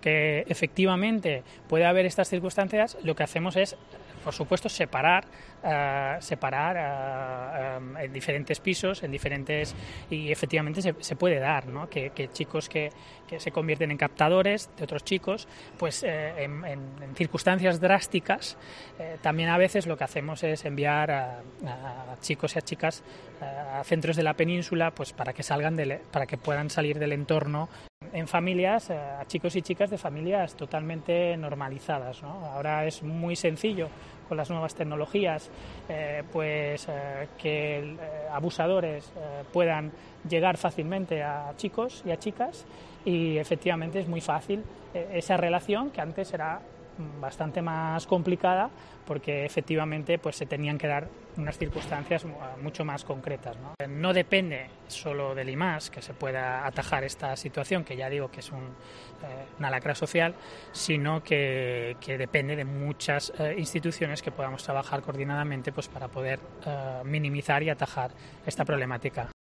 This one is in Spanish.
que efectivamente puede haber estas circunstancias, lo que hacemos es, por supuesto, separar en diferentes pisos, y efectivamente se puede dar, ¿no? que chicos que se convierten en captadores de otros chicos, pues en circunstancias drásticas, también a veces lo que hacemos es enviar a chicos y a chicas a centros de la península, pues para que puedan salir del entorno en familias, a chicos y chicas de familias totalmente normalizadas, ¿no? Ahora es muy sencillo con las nuevas tecnologías, que abusadores puedan llegar fácilmente a chicos y a chicas, y efectivamente es muy fácil esa relación que antes era bastante más complicada, porque efectivamente pues se tenían que dar unas circunstancias mucho más concretas, ¿no? No depende solo del IMAS que se pueda atajar esta situación, que ya digo que es una lacra social, sino que depende de muchas instituciones que podamos trabajar coordinadamente, pues para poder minimizar y atajar esta problemática.